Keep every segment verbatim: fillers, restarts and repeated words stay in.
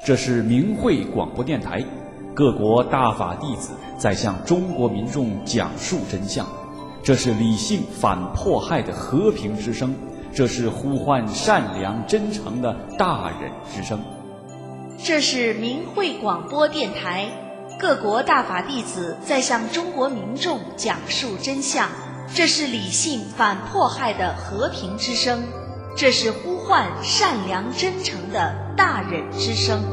这是明慧广播电台，各国大法弟子在向中国民众讲述真相。这是理性反迫害的和平之声，这是呼唤善良真诚的大忍之声。 这是明慧广播电台，各国大法弟子在向中国民众讲述真相。这是理性反迫害的和平之声，这是呼唤善良真诚的大忍之声。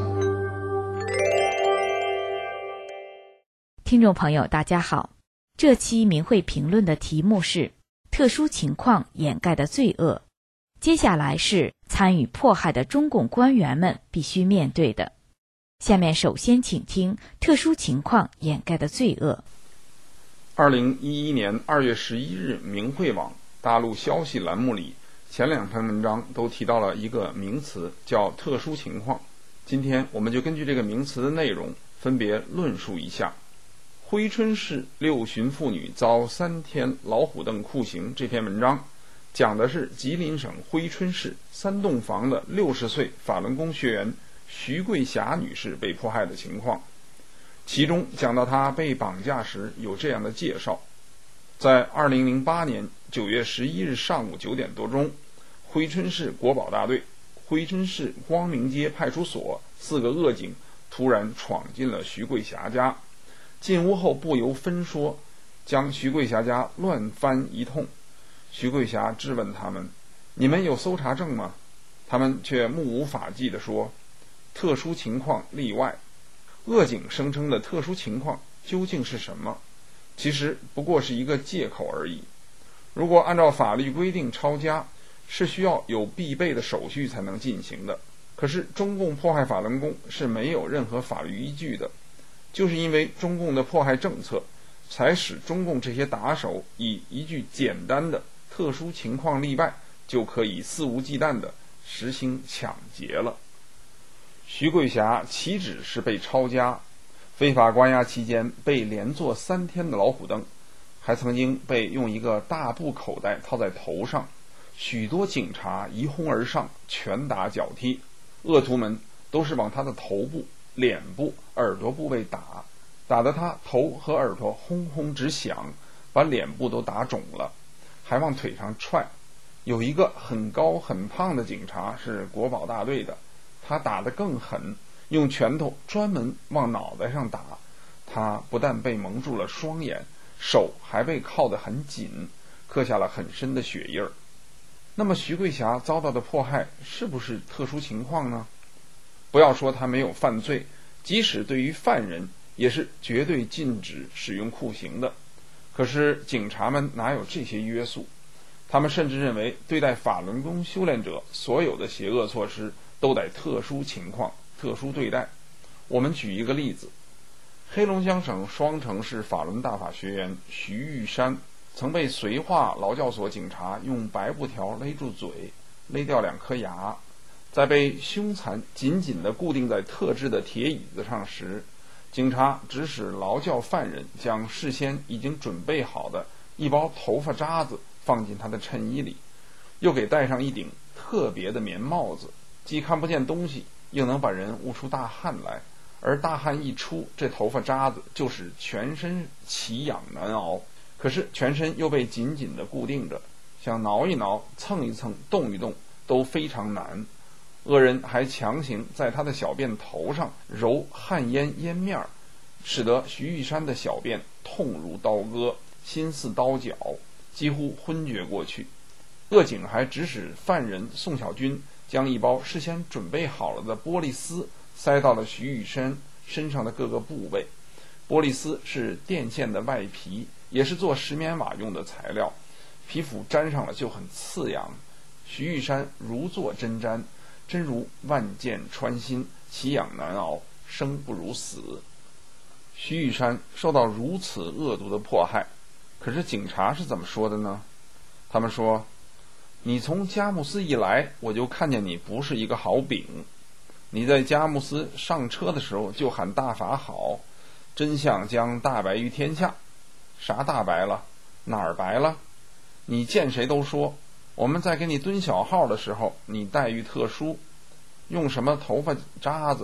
听众朋友大家好，这期明慧评论的题目是特殊情况掩盖的罪恶，接下来是参与迫害的中共官员们必须面对的。下面首先请听特殊情况掩盖的罪恶。 二零一一年二月十一日，明慧网大陆消息栏目里前两篇文章都提到了一个名词，叫特殊情况。今天我们就根据这个名词的内容分别论述一下。珲春市六旬妇女遭三天老虎凳酷刑这篇文章讲的是吉林省珲春市三栋房的六十岁法轮功学员徐桂霞女士被迫害的情况，其中讲到她被绑架时有这样的介绍：在二零零八年九月十一日上午九点多钟，珲春市国保大队、珲春市光明街派出所四个恶警突然闯进了徐桂霞家，进屋后不由分说将徐桂霞家乱翻一通。徐桂霞质问他们：你们有搜查证吗？他们却目无法纪地说：特殊情况例外。恶警声称的特殊情况究竟是什么？其实不过是一个借口而已。如果按照法律规定抄家，是需要有必备的手续才能进行的。可是中共迫害法轮功是没有任何法律依据的，就是因为中共的迫害政策，才使中共这些打手以一句简单的特殊情况例外就可以肆无忌惮地实行抢劫了。徐桂霞岂止是被抄家，非法关押期间被连坐三天的老虎凳，还曾经被用一个大布口袋套在头上，许多警察一哄而上，拳打脚踢，恶徒们都是往他的头部、脸部、耳朵部位打，打得他头和耳朵轰轰直响，把脸部都打肿了，还往腿上踹。有一个很高很胖的警察是国保大队的，他打得更狠，用拳头专门往脑袋上打，他不但被蒙住了双眼，手还被铐得很紧，刻下了很深的血印儿。那么徐桂霞遭到的迫害是不是特殊情况呢？不要说他没有犯罪，即使对于犯人也是绝对禁止使用酷刑的。可是警察们哪有这些约束？他们甚至认为对待法轮功修炼者所有的邪恶措施都得特殊情况特殊对待。我们举一个例子，黑龙江省双城市法轮大法学员徐玉山曾被绥化劳教所警察用白布条勒住嘴，勒掉两颗牙，在被凶残紧紧地固定在特制的铁椅子上时，警察指使劳教犯人将事先已经准备好的一包头发渣子放进他的衬衣里，又给戴上一顶特别的棉帽子，既看不见东西，又能把人捂出大汗来，而大汗一出，这头发渣子就使全身奇痒难熬，可是全身又被紧紧地固定着，想挠一挠、蹭一蹭、动一动都非常难。恶人还强行在他的小便头上揉旱烟烟面，使得徐玉山的小便痛如刀割，心似刀绞，几乎昏厥过去。恶警还指使犯人宋小军将一包事先准备好了的玻璃丝塞到了徐玉山身上的各个部位。玻璃丝是电线的外皮，也是做石棉瓦用的材料，皮肤沾上了就很刺痒。徐玉山如坐针毡，真如万箭穿心，奇痒难熬，生不如死。徐玉山受到如此恶毒的迫害，可是警察是怎么说的呢？他们说：你从佳木斯一来，我就看见你不是一个好饼。你在佳木斯上车的时候就喊大法好，真相将大白于天下。啥大白了？哪儿白了？你见谁都说，我们在给你蹲小号的时候，你待遇特殊，用什么头发渣子，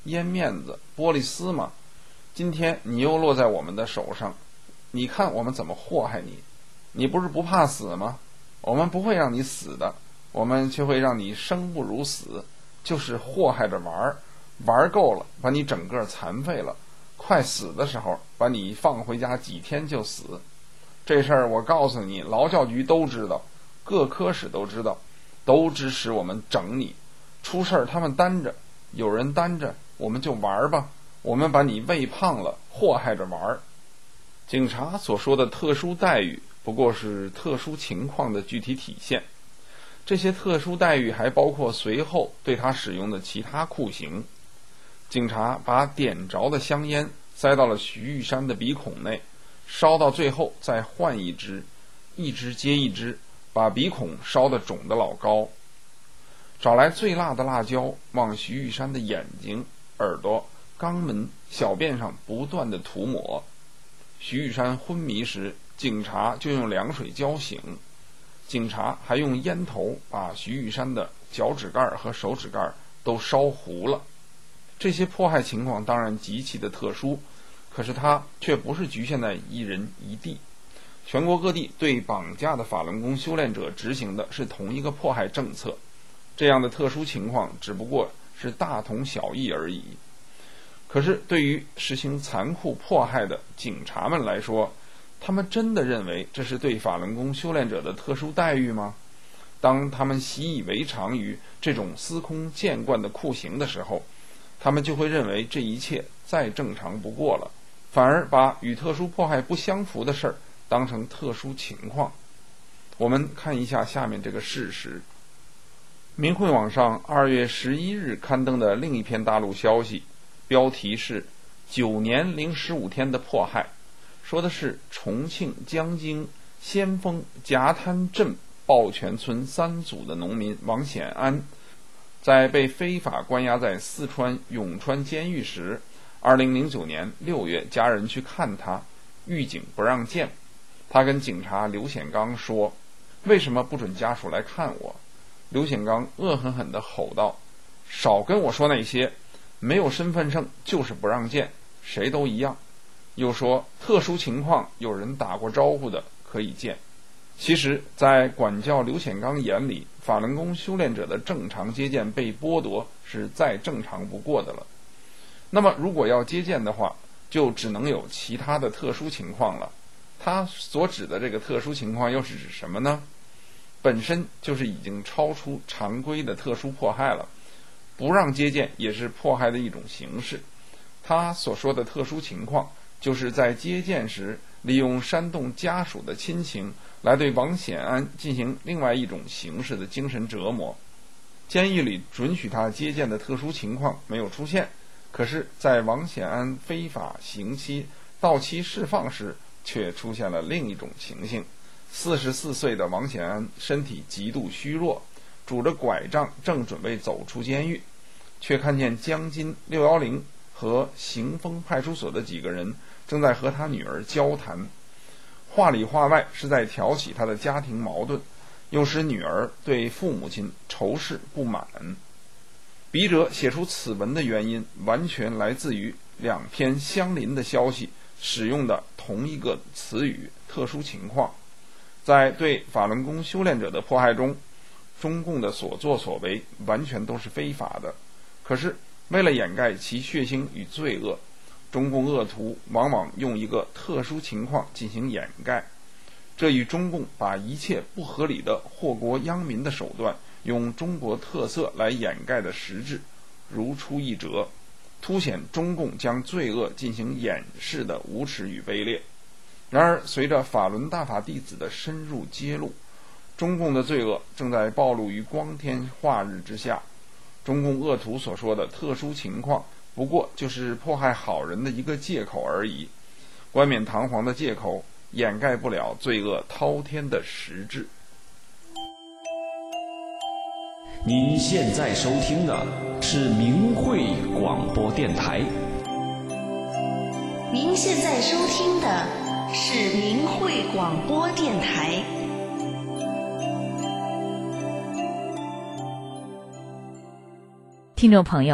烟面子、玻璃丝吗？今天你又落在我们的手上，你看我们怎么祸害你？你不是不怕死吗？我们不会让你死的，我们却会让你生不如死，就是祸害着玩儿，玩够了把你整个残废了，快死的时候把你放回家几天就死。这事儿我告诉你，劳教局都知道，各科室都知道，都支持我们整你。出事儿他们担着，有人担着，我们就玩吧，我们把你喂胖了，祸害着玩。警察所说的特殊待遇不过是特殊情况的具体体现，这些特殊待遇还包括随后对他使用的其他酷刑。警察把点着的香烟塞到了徐玉山的鼻孔内，烧到最后再换一支，一支接一支，把鼻孔烧得肿得老高。找来最辣的辣椒往徐玉山的眼睛、耳朵、肛门、小便上不断地涂抹。徐玉山昏迷时，警察就用凉水浇醒。警察还用烟头把徐玉山的脚趾盖和手指盖都烧糊了。这些迫害情况当然极其的特殊，可是它却不是局限在一人一地。全国各地对绑架的法轮功修炼者执行的是同一个迫害政策，这样的特殊情况只不过是大同小异而已。可是对于实行残酷迫害的警察们来说，他们真的认为这是对法轮功修炼者的特殊待遇吗？当他们习以为常于这种司空见惯的酷刑的时候，他们就会认为这一切再正常不过了，反而把与特殊迫害不相符的事儿当成特殊情况。我们看一下下面这个事实。明慧网上二月十一日刊登的另一篇大陆消息，标题是九年零十五天的迫害，说的是重庆江津先锋夹滩镇抱泉村三组的农民王显安，在被非法关押在四川永川监狱时，二零零九年六月家人去看他，狱警不让见。他跟警察刘显刚说，为什么不准家属来看我？刘显刚恶狠狠地吼道，少跟我说那些，没有身份证就是不让见，谁都一样。又说特殊情况有人打过招呼的可以见。其实在管教刘显刚眼里，法轮功修炼者的正常接见被剥夺是再正常不过的了。那么如果要接见的话，就只能有其他的特殊情况了。他所指的这个特殊情况又是指什么呢？本身就是已经超出常规的特殊迫害了，不让接见也是迫害的一种形式。他所说的特殊情况，就是在接见时利用煽动家属的亲情来对王显安进行另外一种形式的精神折磨。监狱里准许他接见的特殊情况没有出现，可是在王显安非法刑期到期释放时，却出现了另一种情形。四十四岁的王显安身体极度虚弱，拄着拐杖正准备走出监狱，却看见江津六一零和行丰派出所的几个人正在和他女儿交谈，话里话外是在挑起他的家庭矛盾，又使女儿对父母亲仇视不满。笔者写出此文的原因，完全来自于两篇相邻的消息使用的同一个词语特殊情况。在对法轮功修炼者的迫害中，中共的所作所为完全都是非法的，可是为了掩盖其血腥与罪恶，中共恶徒往往用一个特殊情况进行掩盖，这与中共把一切不合理的祸国殃民的手段用中国特色来掩盖的实质如出一辙，凸显中共将罪恶进行掩饰的无耻与卑劣。然而随着法轮大法弟子的深入揭露，中共的罪恶正在暴露于光天化日之下。中共恶徒所说的特殊情况不过就是迫害好人的一个借口而已，冠冕堂皇的借口掩盖不了罪恶滔天的实质。 您现在收听的是明慧广播电台。 您现在收听的是明慧广播电台。 听众朋友，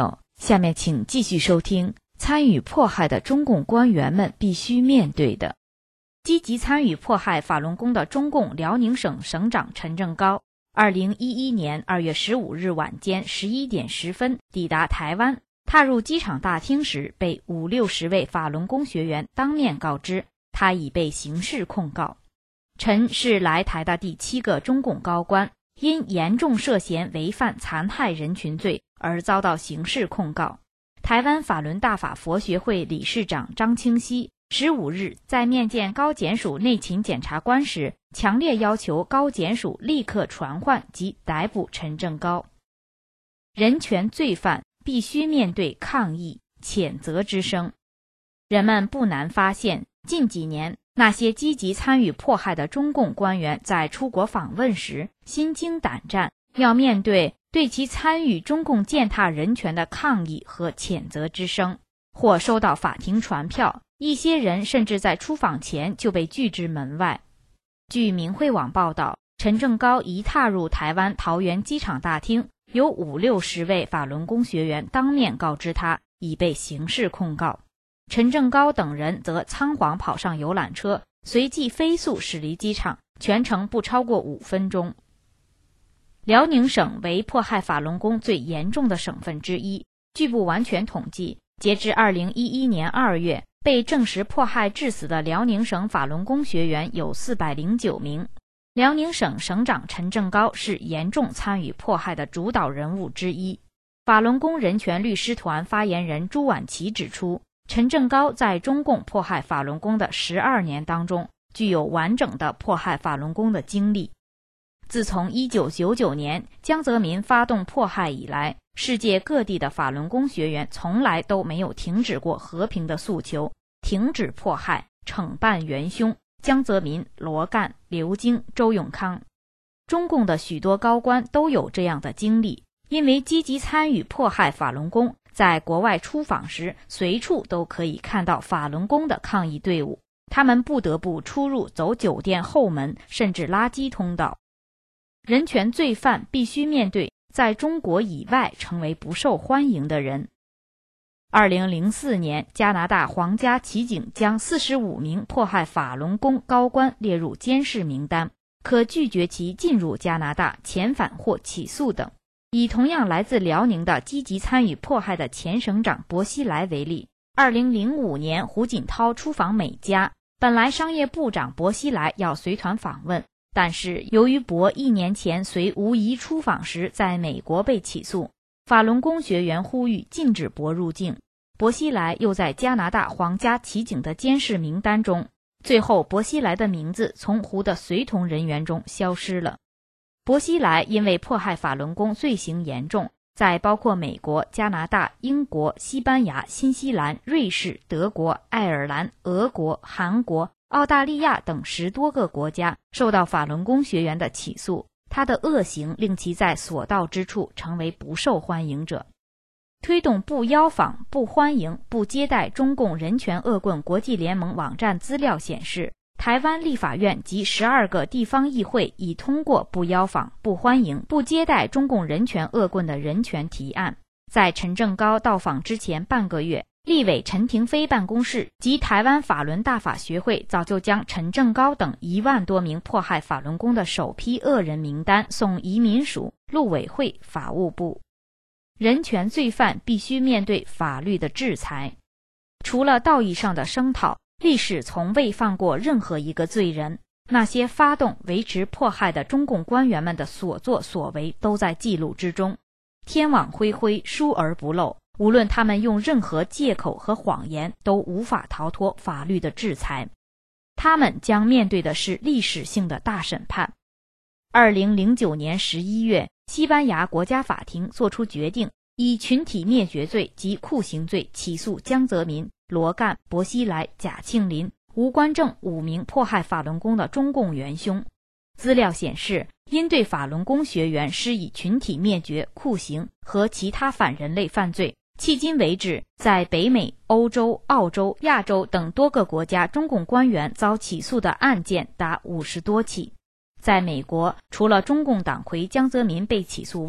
下面请继续收听参与迫害的中共官员们必须面对的。积极参与迫害法轮功的中共辽宁省省长陈正高，二零一一年二月十五日晚间十一点十分抵达台湾，踏入机场大厅时，被五六十位法轮功学员当面告知，他已被刑事控告。陈是来台的第七个中共高官，因严重涉嫌违反残害人群罪而遭到刑事控告。台湾法轮大法佛学会理事长张清熙十五日在面见高检署内勤检察官时，强烈要求高检署立刻传唤及逮捕陈正高。人权罪犯必须面对抗议、谴责之声。人们不难发现，近几年那些积极参与迫害的中共官员在出国访问时，心惊胆战，要面对对其参与中共践踏人权的抗议和谴责之声，或收到法庭传票，一些人甚至在出访前就被拒之门外。据明慧网报道，陈正高一踏入台湾桃园机场大厅，有五六十位法轮功学员当面告知他已被刑事控告。陈正高等人则仓皇跑上游览车，随即飞速驶离机场，全程不超过五分钟。辽宁省为迫害法轮功最严重的省份之一，据不完全统计，截至二零一一年二月，被证实迫害致死的辽宁省法轮功学员有四百零九名。辽宁省省长陈正高是严重参与迫害的主导人物之一。法轮功人权律师团发言人朱婉琪指出，陈正高在中共迫害法轮功的十二年当中，具有完整的迫害法轮功的经历。自从一九九九年江泽民发动迫害以来，世界各地的法轮功学员从来都没有停止过和平的诉求，停止迫害，惩办元凶江泽民、罗干、刘京、周永康。中共的许多高官都有这样的经历，因为积极参与迫害法轮功，在国外出访时，随处都可以看到法轮功的抗议队伍，他们不得不出入走酒店后门，甚至垃圾通道。人权罪犯必须面对在中国以外成为不受欢迎的人。二零零四年，加拿大皇家骑警将四十五名迫害法轮功高官列入监视名单，可拒绝其进入加拿大、遣返或起诉等。以同样来自辽宁的积极参与迫害的前省长薄熙来为例，二零零五年胡锦涛出访美加，本来商业部长薄熙来要随团访问，但是由于薄一年前随吴仪出访时在美国被起诉，法轮功学员呼吁禁止薄入境，薄熙来又在加拿大皇家骑警的监视名单中，最后薄熙来的名字从胡的随同人员中消失了。薄熙来因为迫害法轮功罪行严重，在包括美国、加拿大、英国、西班牙、新西兰、瑞士、德国、爱尔兰、俄国、韩国、澳大利亚等十多个国家受到法轮功学员的起诉，他的恶行令其在所到之处成为不受欢迎者。推动不邀访、不欢迎、不接待中共人权恶棍国际联盟网站资料显示，台湾立法院及十二个地方议会已通过不邀访、不欢迎、不接待中共人权恶棍的人权提案。在陈正高到访之前半个月，立委陈廷飞办公室及台湾法轮大法学会早就将陈正高等一万多名迫害法轮功的首批恶人名单送移民署、陆委会、法务部。人权罪犯必须面对法律的制裁。除了道义上的声讨，历史从未放过任何一个罪人，那些发动维持迫害的中共官员们的所作所为都在记录之中。天网恢恢，疏而不漏，无论他们用任何借口和谎言，都无法逃脱法律的制裁。他们将面对的是历史性的大审判。二零零九年十一月，西班牙国家法庭作出决定，以群体灭绝罪及酷刑罪起诉江泽民、罗干、薄熙来、贾庆林、吴官正五名迫害法轮功的中共元凶。资料显示，因对法轮功学员施以群体灭绝、酷刑和其他反人类犯罪，迄今为止，在北美、欧洲、澳洲、亚洲等多个国家中共官员遭起诉的案件达五十多起。在美国，除了中共党魁江泽民被起诉外，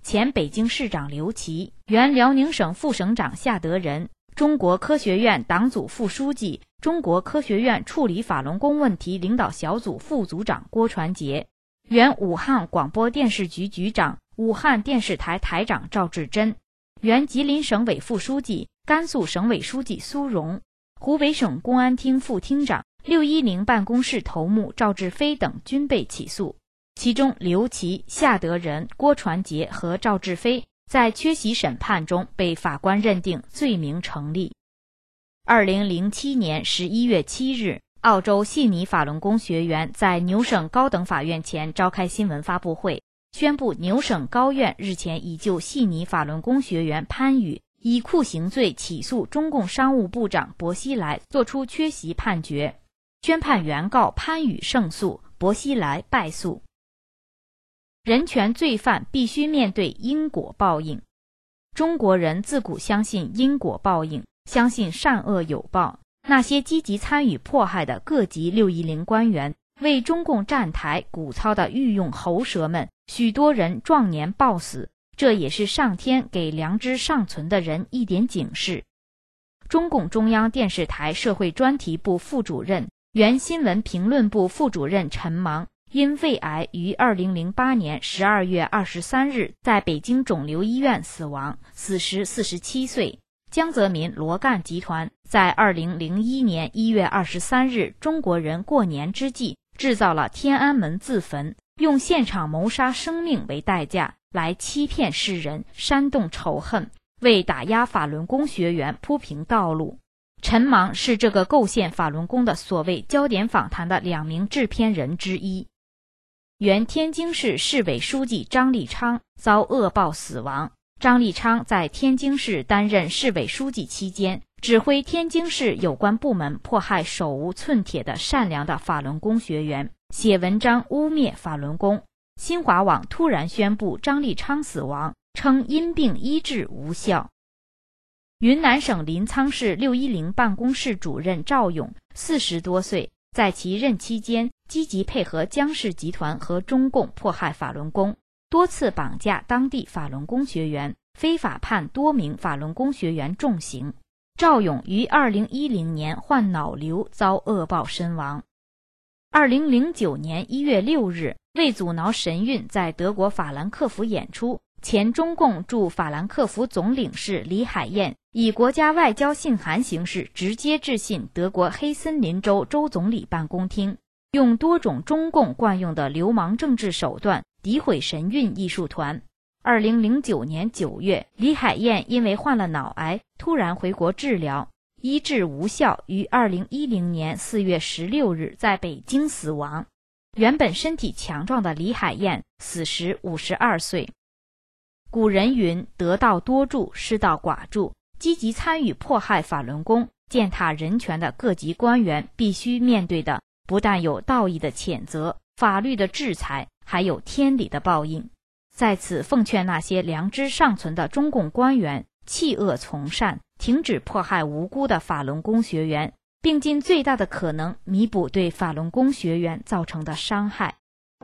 前北京市长刘奇，原辽宁省副省长夏德仁，中国科学院党组副书记、中国科学院处理法轮功问题领导小组副组长郭传杰，原武汉广播电视局局长、武汉电视台台长赵志珍，原吉林省委副书记、甘肃省委书记苏荣，湖北省公安厅副厅长、六一零办公室头目赵志飞等均被起诉。其中刘奇、夏德仁、郭传杰和赵志飞在缺席审判中被法官认定罪名成立。二零零七年十一月七日，澳洲悉尼法轮功学员在牛省高等法院前召开新闻发布会，宣布牛省高院日前已就悉尼法轮功学员潘宇以酷刑罪起诉中共商务部长薄熙来作出缺席判决，宣判原告潘宇胜诉，薄熙来败诉。人权罪犯必须面对因果报应。中国人自古相信因果报应，相信善恶有报。那些积极参与迫害的各级六一零官员，为中共站台鼓操的御用喉舌们，许多人壮年暴死，这也是上天给良知尚存的人一点警示。中共中央电视台社会专题部副主任、原新闻评论部副主任陈芒因胃癌于二零零八年十二月二十三日在北京肿瘤医院死亡，死时四十七岁。江泽民罗干集团在二零零一年一月二十三日中国人过年之际制造了天安门自焚，用现场谋杀生命为代价来欺骗世人，煽动仇恨，为打压法轮功学员铺平道路。陈芒是这个构陷法轮功的所谓焦点访谈的两名制片人之一。原天津市市委书记张立昌遭恶报死亡。张立昌在天津市担任市委书记期间，指挥天津市有关部门迫害手无寸铁的善良的法轮功学员，写文章污蔑法轮功。新华网突然宣布张立昌死亡，称因病医治无效。云南省临沧市六一零办公室主任赵勇，四十多岁，在其任期间积极配合江氏集团和中共迫害法轮功，多次绑架当地法轮功学员，非法判多名法轮功学员重刑。赵勇于二零一零年患脑瘤遭恶报身亡。二零零九年一月六日，为阻挠神韵在德国法兰克福演出，前中共驻法兰克福总领事李海燕以国家外交信函形式直接致信德国黑森林州州总理办公厅，用多种中共惯用的流氓政治手段诋毁神韵艺术团。二零零九年九月，李海燕因为患了脑癌，突然回国治疗，医治无效，于二零一零年四月十六日在北京死亡。原本身体强壮的李海燕死时五十二岁。古人云：得道多助，失道寡助。积极参与迫害法轮功、践踏人权的各级官员必须面对的，不但有道义的谴责、法律的制裁，还有天理的报应。在此奉劝那些良知尚存的中共官员，弃恶从善，停止迫害无辜的法轮功学员，并尽最大的可能弥补对法轮功学员造成的伤害。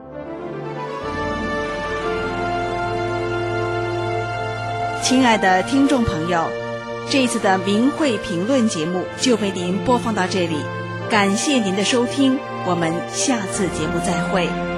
亲爱的听众朋友，这一次的明慧评论节目就为您播放到这里，感谢您的收听，我们下次节目再会。